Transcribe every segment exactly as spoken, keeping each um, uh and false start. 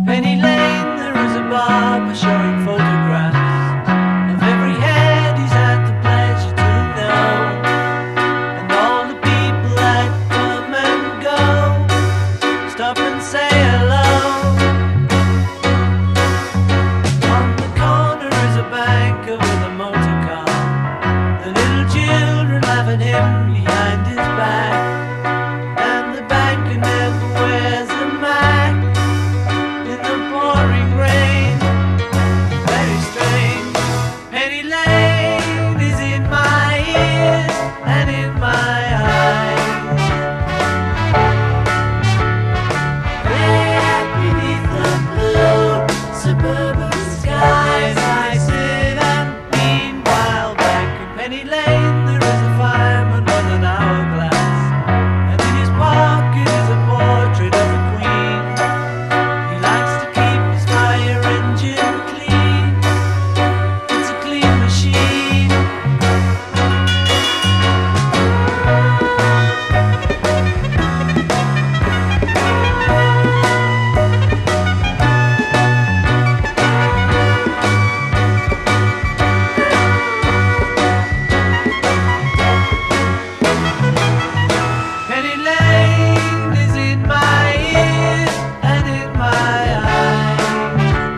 Penny Lane, there is a barber showing photographs of every head he's had the pleasure to know, and all the people that come and go stop and say hello. On the corner is a banker with a motor car. The little children laugh at him behind his back, and the banker never wears a mask in the pouring rain. Very strange. Penny Lane is in my ears and in my eyes. There beneath the blue suburban skies I sit, and meanwhile back in Penny Lane there is a fireman with an hourglass, and in his pocket is a portrait of a queen. He likes to keep his fire engine clean. It's a clean machine. Penny Lane is in my ears and in my eyes.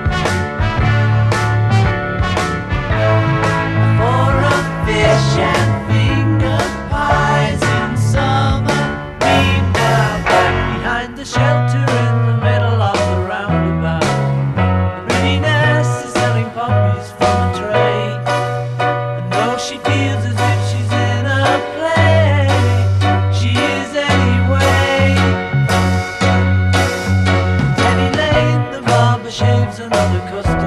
For a fish and finger pies in summer. Meanwhile, back behind the shelter in the middle of the roundabout, the pretty nurse is selling poppies from a tray, and though she feels as if she's in a play, she is anyway. Penny Lane, the barber shaves another customer.